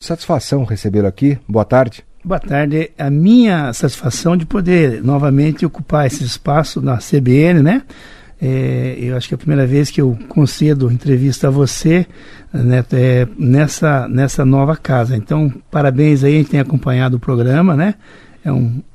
Satisfação recebê-lo aqui. Boa tarde. Boa tarde. A minha satisfação de poder novamente ocupar esse espaço na CBN, né? Eu acho que é a primeira vez que eu concedo entrevista a você, né, nessa nova casa. Então, parabéns aí, a gente tem acompanhado o programa, né? É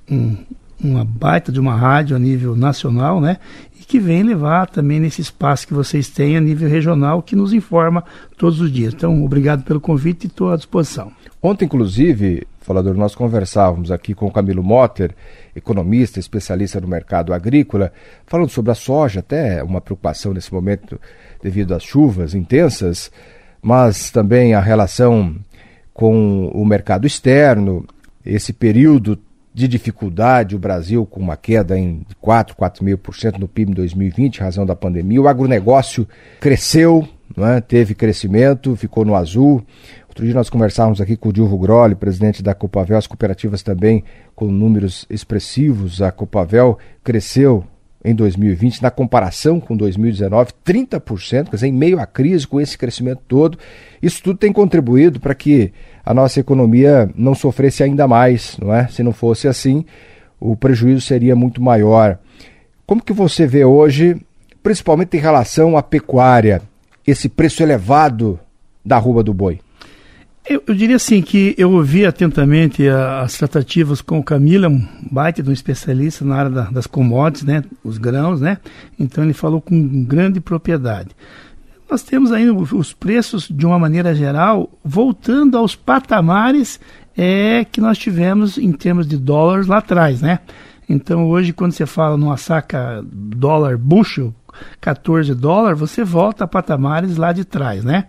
uma baita de uma rádio a nível nacional, né? E que vem levar também nesse espaço que vocês têm a nível regional, que nos informa todos os dias. Então, obrigado pelo convite e estou à disposição. Ontem, inclusive, Falador, nós conversávamos aqui com o Camilo Motter, economista, especialista no mercado agrícola, falando sobre a soja, até uma preocupação nesse momento devido às chuvas intensas, mas também a relação com o mercado externo, esse período de dificuldade, o Brasil com uma queda em 4,5% no PIB em 2020, em razão da pandemia. O agronegócio cresceu, não é? Teve crescimento, ficou no azul. Outro dia nós conversávamos aqui com o Dilro Grolli, presidente da Copavel, as cooperativas também com números expressivos. A Copavel cresceu em 2020, na comparação com 2019, 30%, quer dizer, em meio à crise, com esse crescimento todo. Isso tudo tem contribuído para que a nossa economia não sofresse ainda mais, não é? Se não fosse assim, o prejuízo seria muito maior. Como que você vê hoje, principalmente em relação à pecuária, esse preço elevado da arroba do boi? Eu diria assim que eu ouvi atentamente as tratativas com o Camilo, um baita de um especialista na área das commodities, né, os grãos, né? Então ele falou com grande propriedade. Nós temos ainda os preços, de uma maneira geral, voltando aos patamares que nós tivemos em termos de dólares lá atrás, né? Então hoje, quando você fala numa saca dólar bushel, $14, você volta a patamares lá de trás, né?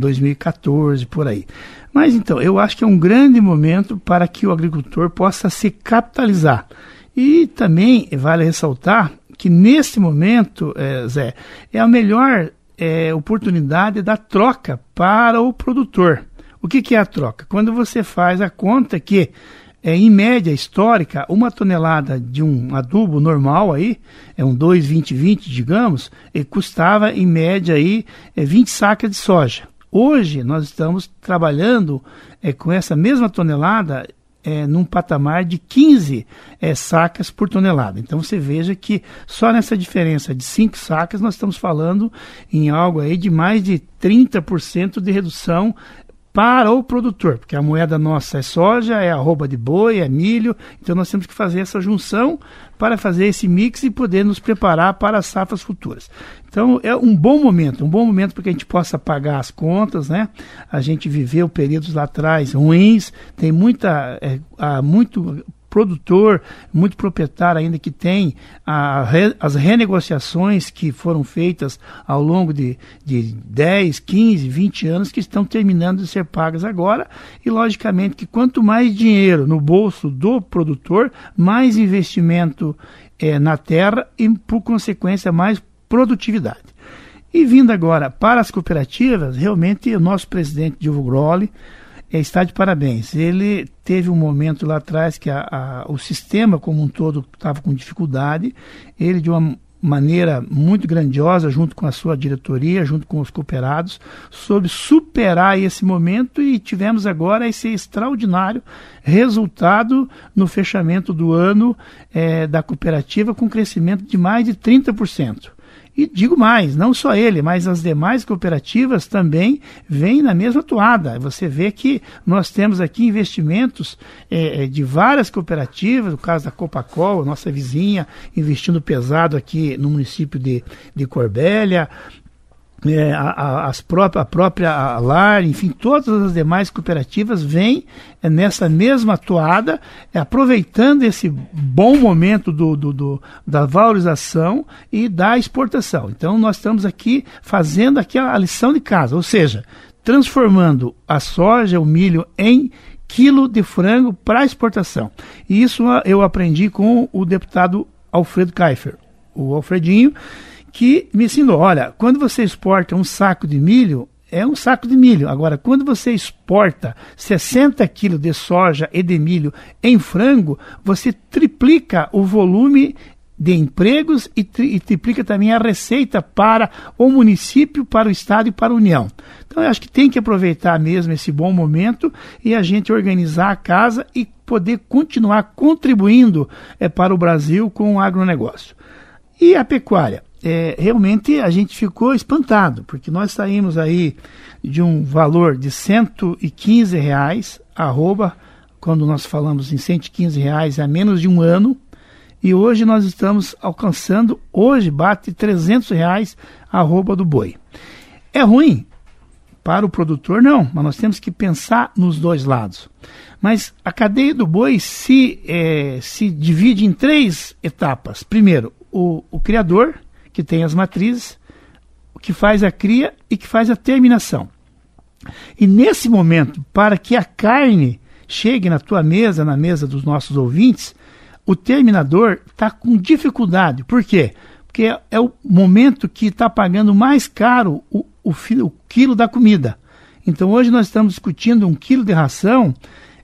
2014, por aí. Mas então, eu acho que é um grande momento para que o agricultor possa se capitalizar. E também vale ressaltar que nesse momento, Zé, é a melhor oportunidade da troca para o produtor. O que é a troca? Quando você faz a conta que, em média histórica, uma tonelada de um adubo normal aí, um 2,20, digamos, custava em média aí 20 sacas de soja. Hoje nós estamos trabalhando com essa mesma tonelada num patamar de 15 sacas por tonelada. Então você veja que só nessa diferença de 5 sacas nós estamos falando em algo aí de mais de 30% de redução para o produtor, porque a moeda nossa é soja, é arroba de boi, é milho, então nós temos que fazer essa junção para fazer esse mix e poder nos preparar para as safras futuras. Então é um bom momento para que a gente possa pagar as contas, né? A gente viveu períodos lá atrás ruins, tem muito produtor, muito proprietário ainda que tem as renegociações que foram feitas ao longo de 10, 15, 20 anos que estão terminando de ser pagas agora e logicamente que quanto mais dinheiro no bolso do produtor, mais investimento na terra e por consequência mais produtividade. E vindo agora para as cooperativas, realmente o nosso presidente Dilro Grolli está de parabéns. Ele teve um momento lá atrás que o sistema como um todo estava com dificuldade. Ele, de uma maneira muito grandiosa, junto com a sua diretoria, junto com os cooperados, soube superar esse momento e tivemos agora esse extraordinário resultado no fechamento do ano da cooperativa com crescimento de mais de 30%. E digo mais, não só ele, mas as demais cooperativas também vêm na mesma toada. Você vê que nós temos aqui investimentos de várias cooperativas, no caso da Copacol, nossa vizinha, investindo pesado aqui no município de Corbélia, a própria LAR, enfim, todas as demais cooperativas vêm nessa mesma toada, aproveitando esse bom momento da valorização e da exportação. Então nós estamos aqui fazendo a lição de casa, ou seja, transformando a soja, o milho em quilo de frango para exportação. E isso eu aprendi com o deputado Alfredo Keifer, o Alfredinho, que me ensinou, olha, quando você exporta um saco de milho, é um saco de milho. Agora, quando você exporta 60 quilos de soja e de milho em frango, você triplica o volume de empregos e triplica também a receita para o município, para o estado e para a União. Então eu acho que tem que aproveitar mesmo esse bom momento e a gente organizar a casa e poder continuar contribuindo para o Brasil com o agronegócio. E a pecuária? Realmente a gente ficou espantado, porque nós saímos aí de um valor de R$115, quando nós falamos em R$115 há menos de um ano, e hoje nós estamos alcançando, hoje bate R$300 do boi. É ruim para o produtor? Não, mas nós temos que pensar nos dois lados. Mas a cadeia do boi se divide em 3 etapas. Primeiro, o criador, que tem as matrizes, que faz a cria e que faz a terminação. E nesse momento, para que a carne chegue na tua mesa, na mesa dos nossos ouvintes, o terminador está com dificuldade. Por quê? Porque é o momento que está pagando mais caro o quilo da comida. Então hoje nós estamos discutindo um quilo de ração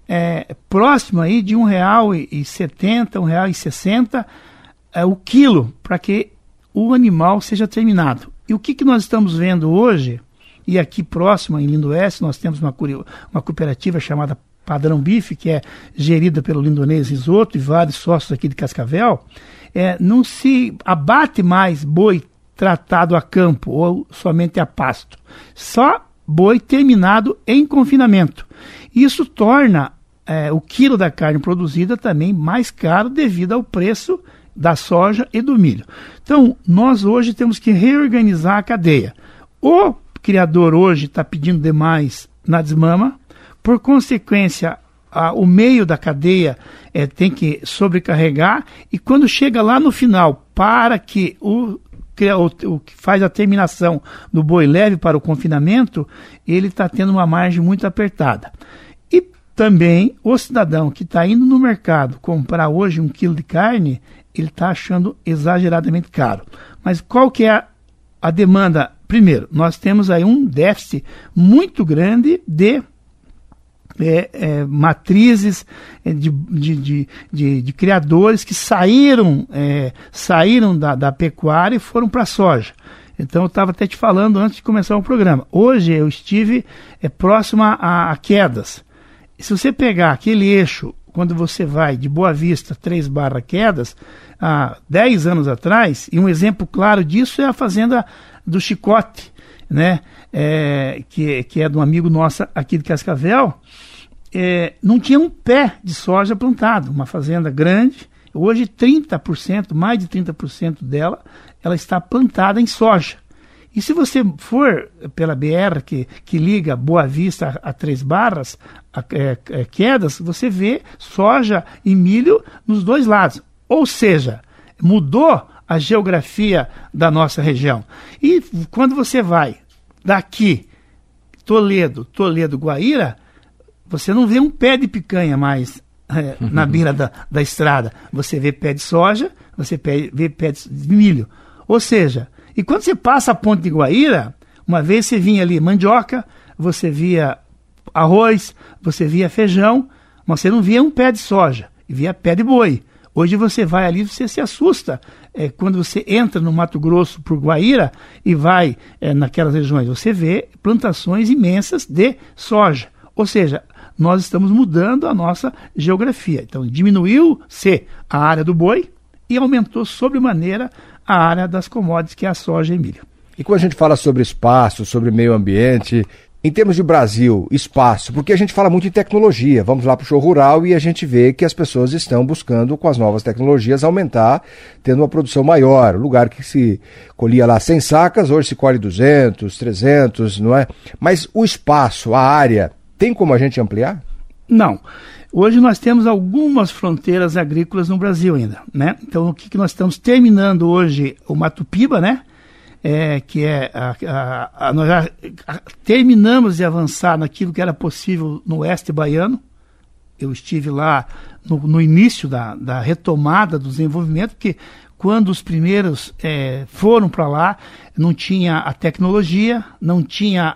próximo aí de R$1,70, R$1,60 o quilo, para que o animal seja terminado. E o que nós estamos vendo hoje, e aqui próximo, em Lindoeste, nós temos uma cooperativa chamada Padrão Bife, que é gerida pelo Lindonês Risoto e vários sócios aqui de Cascavel, não se abate mais boi tratado a campo ou somente a pasto. Só boi terminado em confinamento. Isso torna o quilo da carne produzida também mais caro devido ao preço da soja e do milho. Então, nós hoje temos que reorganizar a cadeia. O criador hoje está pedindo demais na desmama, por consequência, o meio da cadeia tem que sobrecarregar, e quando chega lá no final, para que o que faz a terminação do boi leve para o confinamento, ele está tendo uma margem muito apertada. E também o cidadão que está indo no mercado comprar hoje 1 quilo de carne, ele está achando exageradamente caro. Mas qual que é a demanda? Primeiro, nós temos aí um déficit muito grande de matrizes de criadores que saíram da pecuária e foram para a soja. Então eu estava até te falando antes de começar o programa. Hoje eu estive próximo a quedas. Se você pegar aquele eixo, quando você vai de Boa Vista 3/Quedas, há 10 anos atrás, e um exemplo claro disso é a fazenda do Chicote, né? Que é de um amigo nosso aqui de Cascavel, não tinha um pé de soja plantado, uma fazenda grande. Hoje 30%, mais de 30% dela, ela está plantada em soja. E se você for pela BR que liga Boa Vista a 3/Quedas, você vê soja e milho nos dois lados. Ou seja, mudou a geografia da nossa região. E quando você vai daqui, Toledo, Guaíra, você não vê um pé de picanha mais na beira da estrada. Você vê pé de soja, você vê pé de milho. Ou seja, e quando você passa a ponte de Guaíra, uma vez você vinha ali mandioca, você via arroz, você via feijão, mas você não via um pé de soja, via pé de boi. Hoje você vai ali, você se assusta quando você entra no Mato Grosso por Guaíra e vai naquelas regiões, você vê plantações imensas de soja. Ou seja, nós estamos mudando a nossa geografia. Então diminuiu-se a área do boi e aumentou sobremaneira a área das commodities, que é a soja e milho. E quando a gente fala sobre espaço, sobre meio ambiente, em termos de Brasil, espaço, porque a gente fala muito em tecnologia, vamos lá para o show rural e a gente vê que as pessoas estão buscando, com as novas tecnologias, aumentar, tendo uma produção maior. O lugar que se colhia lá 100 sacas, hoje se colhe 200, 300, não é? Mas o espaço, a área, tem como a gente ampliar? Não. Hoje nós temos algumas fronteiras agrícolas no Brasil ainda, né? Então o que nós estamos terminando hoje, o Mato Piba, né? Nós já terminamos de avançar naquilo que era possível no oeste baiano. Eu estive lá no início da retomada do desenvolvimento, porque quando os primeiros foram para lá, não tinha a tecnologia, não tinha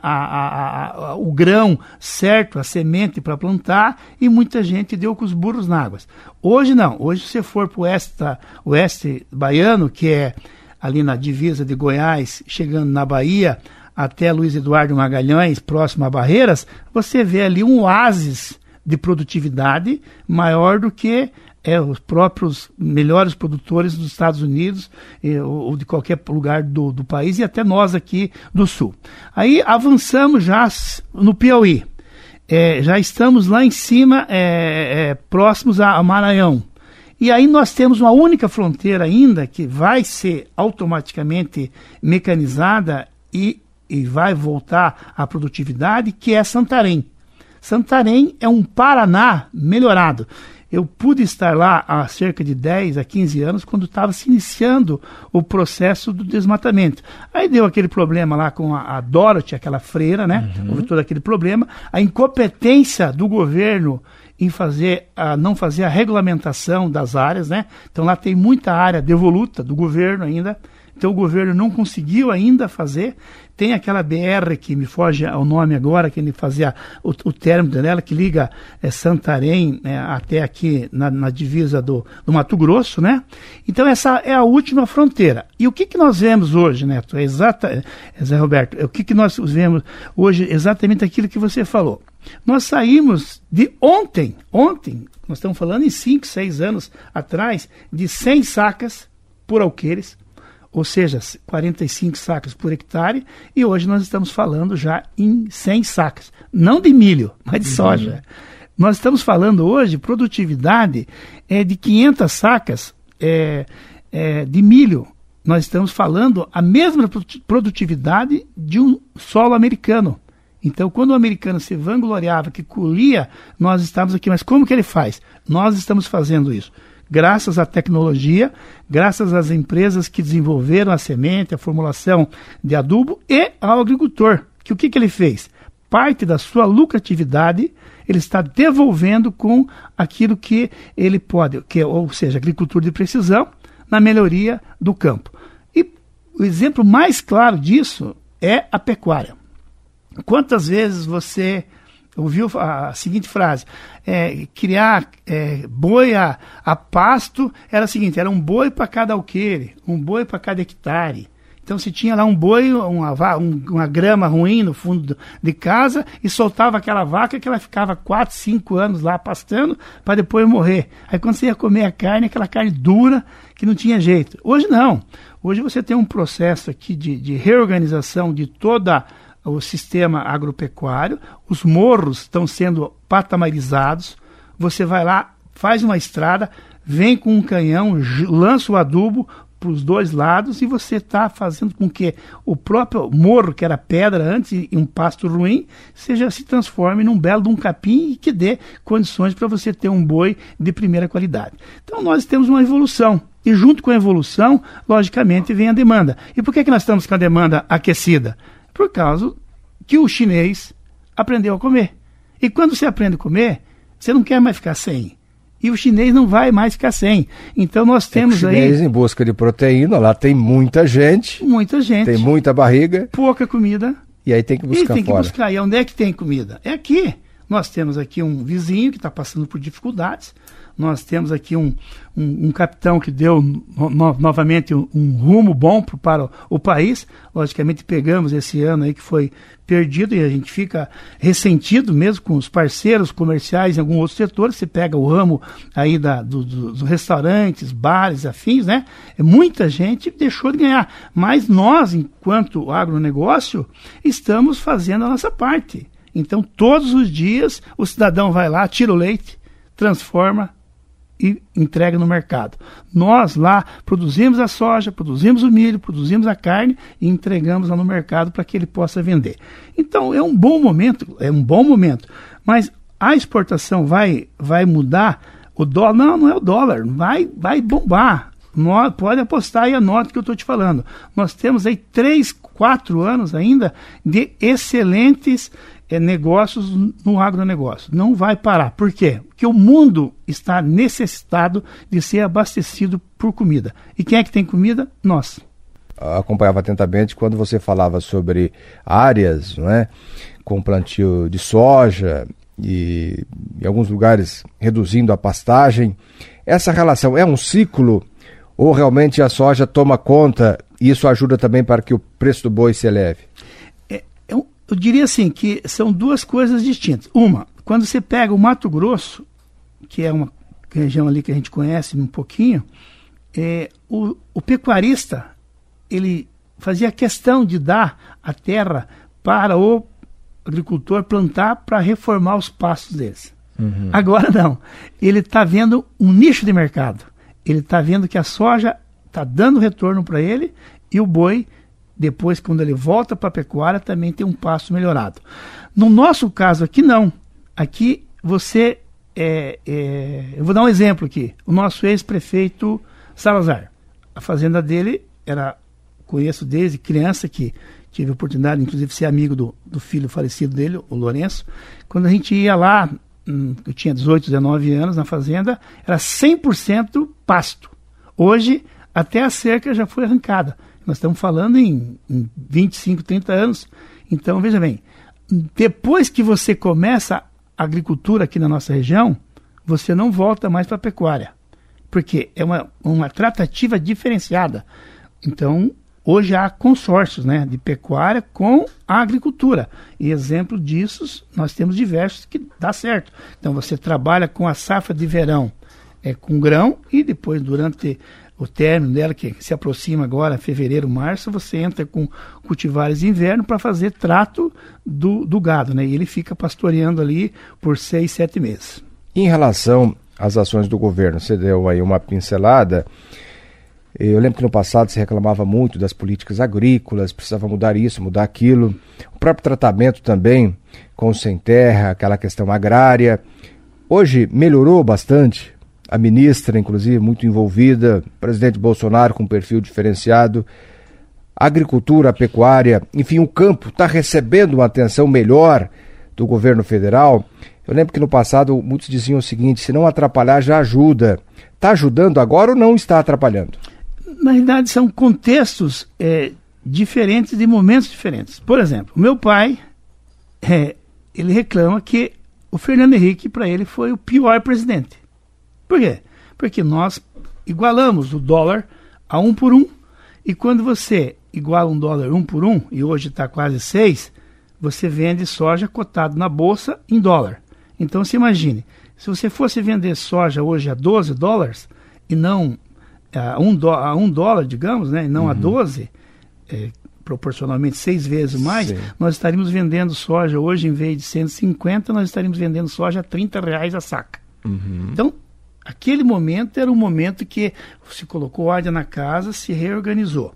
o grão certo, a semente para plantar, e muita gente deu com os burros na água. Hoje não, hoje se você for para o oeste baiano, que é ali na divisa de Goiás, chegando na Bahia, até Luiz Eduardo Magalhães, próximo a Barreiras, você vê ali um oásis de produtividade maior do que os próprios melhores produtores dos Estados Unidos ou de qualquer lugar do país, e até nós aqui do Sul. Aí avançamos já no Piauí. Já estamos lá em cima, próximos a Maranhão. E aí nós temos uma única fronteira ainda que vai ser automaticamente mecanizada e vai voltar à produtividade, que é Santarém. Santarém é um Paraná melhorado. Eu pude estar lá há cerca de 10 a 15 anos, quando estava se iniciando o processo do desmatamento. Aí deu aquele problema lá com a Dorothy, aquela freira, né? Houve todo aquele problema. A incompetência do governo em não fazer a regulamentação das áreas, né? Então lá tem muita área devoluta do governo ainda. Então o governo não conseguiu ainda fazer. Tem aquela BR que me foge ao nome agora, que ele fazia o término dela, que liga Santarém até aqui na divisa do Mato Grosso, né? Então essa é a última fronteira. E o que nós vemos hoje, Neto? Zé Roberto, o que nós vemos hoje? Exatamente aquilo que você falou. Nós saímos de ontem, nós estamos falando em 5, 6 anos atrás, de 100 sacas por alqueires, ou seja, 45 sacas por hectare, e hoje nós estamos falando já em 100 sacas, não de milho, mas de soja. Nós estamos falando hoje, produtividade de 500 sacas de milho. Nós estamos falando a mesma produtividade de um solo americano. Então, quando o americano se vangloriava que colhia, nós estávamos aqui. Mas como que ele faz? Nós estamos fazendo isso graças à tecnologia, graças às empresas que desenvolveram a semente, a formulação de adubo, e ao agricultor, que o que ele fez? Parte da sua lucratividade ele está devolvendo com aquilo que ele pode, ou seja, agricultura de precisão, na melhoria do campo. E o exemplo mais claro disso é a pecuária. Quantas vezes você ouviu a seguinte frase: criar boi a pasto era o seguinte, era um boi para cada alqueire, um boi para cada hectare. Então se tinha lá um boi, uma grama ruim no fundo de casa, e soltava aquela vaca que ela ficava 4, 5 anos lá pastando para depois morrer. Aí quando você ia comer a carne, aquela carne dura que não tinha jeito. Hoje não. Hoje você tem um processo aqui de reorganização de toda o sistema agropecuário, os morros estão sendo patamarizados, você vai lá, faz uma estrada, vem com um canhão, lança o adubo para os dois lados, e você está fazendo com que o próprio morro, que era pedra antes e um pasto ruim, se transforme num belo de um capim e que dê condições para você ter um boi de primeira qualidade. Então nós temos uma evolução, e junto com a evolução, logicamente, vem a demanda. E por que nós estamos com a demanda aquecida? Por causa que o chinês aprendeu a comer. E quando você aprende a comer, você não quer mais ficar sem. E o chinês não vai mais ficar sem. Então nós temos aí... O chinês em busca de proteína, lá tem muita gente. Muita gente. Tem muita barriga. Pouca comida. E aí tem que buscar fora. E tem que buscar. E onde é que tem comida? É aqui. Nós temos aqui um vizinho que está passando por dificuldades. Nós temos aqui um capitão que deu novamente um rumo bom para o país. Logicamente pegamos esse ano aí que foi perdido, e a gente fica ressentido mesmo com os parceiros comerciais em algum outro setor. Você pega o ramo aí dos restaurantes, bares, afins, né? Muita gente deixou de ganhar. Mas nós, enquanto agronegócio, estamos fazendo a nossa parte. Então, todos os dias, o cidadão vai lá, tira o leite, transforma e entrega no mercado. Nós lá produzimos a soja, produzimos o milho, produzimos a carne e entregamos lá no mercado para que ele possa vender. Então é um bom momento, mas a exportação vai mudar? O dólar, não é o dólar, vai bombar. Pode apostar e anota o que eu estou te falando. Nós temos aí 3, 4 anos ainda de excelentes negócios no agronegócio. Não vai parar. Por quê? Porque o mundo está necessitado de ser abastecido por comida. E quem é que tem comida? Nós. Acompanhava atentamente quando você falava sobre áreas, não é, com plantio de soja e em alguns lugares reduzindo a pastagem. Essa relação é um ciclo ou realmente a soja toma conta e isso ajuda também para que o preço do boi se eleve? Eu diria assim que são duas coisas distintas. Uma, quando você pega o Mato Grosso, que é uma região ali que a gente conhece um pouquinho, o pecuarista, ele fazia questão de dar a terra para o agricultor plantar para reformar os pastos deles. Uhum. Agora não. Ele está vendo um nicho de mercado. Ele está vendo que a soja está dando retorno para ele e o boi, depois, quando ele volta para a pecuária, também tem um pasto melhorado. No nosso caso aqui, não. Aqui você... eu vou dar um exemplo aqui. O nosso ex-prefeito Salazar. A fazenda dele era... Conheço desde criança, que tive a oportunidade, inclusive, de ser amigo do filho falecido dele, o Lourenço. Quando a gente ia lá, eu tinha 18, 19 anos na fazenda, era 100% pasto. Hoje, até a cerca já foi arrancada. Nós estamos falando em 25, 30 anos. Então, veja bem, depois que você começa a agricultura aqui na nossa região, você não volta mais para a pecuária. Porque é uma tratativa diferenciada. Então, hoje há consórcios, né, de pecuária com a agricultura. E exemplo disso, nós temos diversos que dá certo. Então, você trabalha com a safra de verão, com grão, e depois, durante o término dela, que se aproxima agora, fevereiro, março, você entra com cultivares de inverno para fazer trato do gado, né? E ele fica pastoreando ali por 6, 7 meses. Em relação às ações do governo, você deu aí uma pincelada. Eu lembro que no passado se reclamava muito das políticas agrícolas, precisava mudar isso, mudar aquilo. O próprio tratamento também com o sem terra, aquela questão agrária. Hoje melhorou bastante. A ministra, inclusive, muito envolvida, o presidente Bolsonaro com um perfil diferenciado. A agricultura, a pecuária, enfim, o campo está recebendo uma atenção melhor do governo federal. Eu lembro que no passado muitos diziam o seguinte: se não atrapalhar, já ajuda. Está ajudando agora ou não está atrapalhando? Na realidade, são contextos diferentes de momentos diferentes. Por exemplo, o meu pai, ele reclama que o Fernando Henrique, para ele, foi o pior presidente. Por quê? Porque nós igualamos o dólar a 1 por 1, e quando você iguala um dólar 1 por 1, e hoje está quase 6, você vende soja cotado na bolsa em dólar. Então, se imagine, se você fosse vender soja hoje a 12 dólares, e não a $1, digamos, né, e não a 12, proporcionalmente 6 vezes mais, sim, nós estaríamos vendendo soja hoje, em vez de 150, nós estaríamos vendendo soja a R$30 a saca. Uhum. Então, aquele momento era um momento que se colocou ordem na casa, se reorganizou.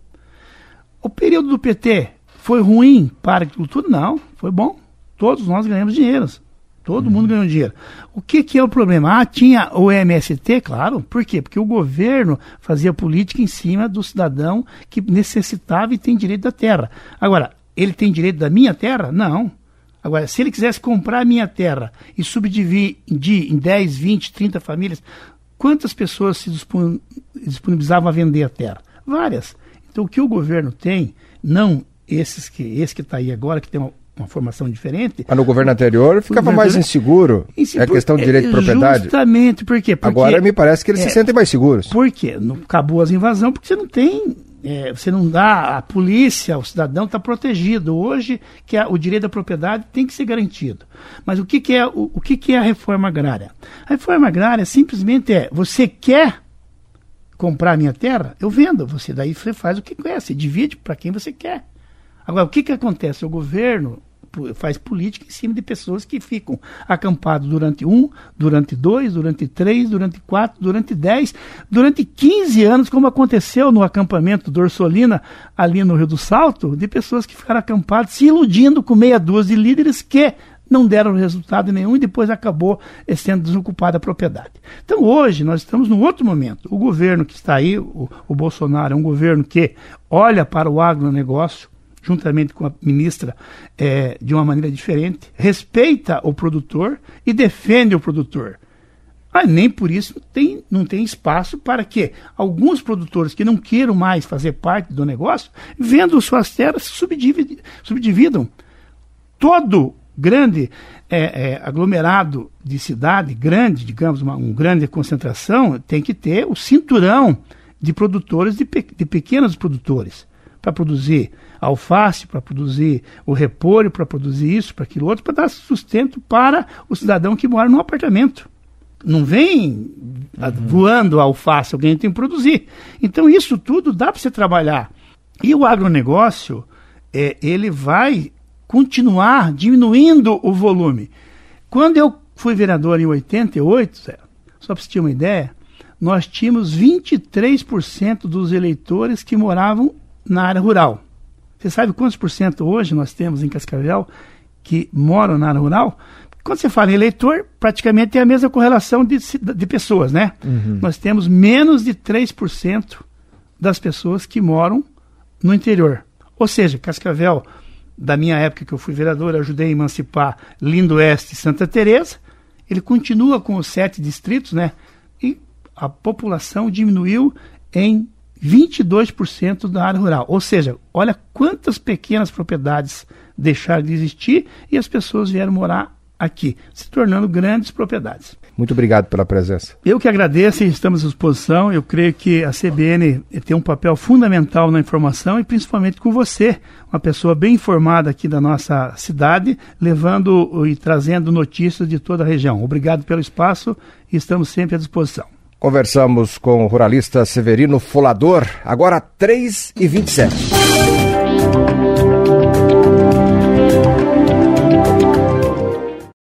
O período do PT foi ruim para a agricultura? Não, foi bom. Todos nós ganhamos dinheiro. Todo mundo ganhou dinheiro. O que é o problema? Tinha o MST, claro. Por quê? Porque o governo fazia política em cima do cidadão que necessitava e tem direito da terra. Agora, ele tem direito da minha terra? Não. Agora, se ele quisesse comprar a minha terra e subdividir em 10, 20, 30 famílias, quantas pessoas se disponibilizavam a vender a terra? Várias. Então, o que o governo tem, não esse que está aí agora, que tem uma formação diferente. Mas no governo anterior ficava mais inseguro. É a questão de direito de propriedade. Justamente. Por quê? Porque agora me parece que eles se sentem mais seguros. Por quê? Acabou as invasões, porque você não tem... você não dá, a polícia, o cidadão está protegido. Hoje, o direito da propriedade tem que ser garantido. Mas o que é a reforma agrária? A reforma agrária simplesmente você quer comprar a minha terra? Eu vendo. Daí você faz o que quer, você divide para quem você quer. Agora, o que acontece? O governo faz política em cima de pessoas que ficam acampadas durante 1, durante 2, durante 3, durante 4, durante 10, durante 15 anos, como aconteceu no acampamento do Orsolina, ali no Rio do Salto, de pessoas que ficaram acampadas, se iludindo com meia dúzia de líderes que não deram resultado nenhum e depois acabou sendo desocupada a propriedade. Então hoje nós estamos num outro momento. O governo que está aí, o Bolsonaro, é um governo que olha para o agronegócio, juntamente com a ministra, de uma maneira diferente, respeita o produtor e defende o produtor. Mas nem por isso não tem espaço para que alguns produtores que não queiram mais fazer parte do negócio, vendo suas terras, subdividam. Todo grande aglomerado de cidade, grande, digamos, uma grande concentração, tem que ter o cinturão de produtores, de pequenos produtores, para produzir alface, para produzir o repolho, para produzir isso, para aquilo outro, para dar sustento para o cidadão que mora num apartamento. Não vem voando a alface, alguém tem que produzir. Então isso tudo dá para você trabalhar. E o agronegócio, ele vai continuar diminuindo o volume. Quando eu fui vereador em 88, só para você ter uma ideia, nós tínhamos 23% dos eleitores que moravam na área rural. Você sabe quantos por cento hoje nós temos em Cascavel que moram na área rural? Quando você fala em eleitor, praticamente é a mesma correlação de pessoas, né? Uhum. Nós temos menos de 3% das pessoas que moram no interior. Ou seja, Cascavel, da minha época que eu fui vereador, eu ajudei a emancipar Lindo Oeste e Santa Teresa, ele continua com os 7 distritos, né? E a população diminuiu em 22% da área rural. Ou seja, olha quantas pequenas propriedades deixaram de existir e as pessoas vieram morar aqui, se tornando grandes propriedades. Muito obrigado pela presença. Eu que agradeço e estamos à disposição. Eu creio que a CBN tem um papel fundamental na informação e principalmente com você, uma pessoa bem informada aqui da nossa cidade, levando e trazendo notícias de toda a região. Obrigado pelo espaço e estamos sempre à disposição. Conversamos com o ruralista Severino Folador, agora 3h27.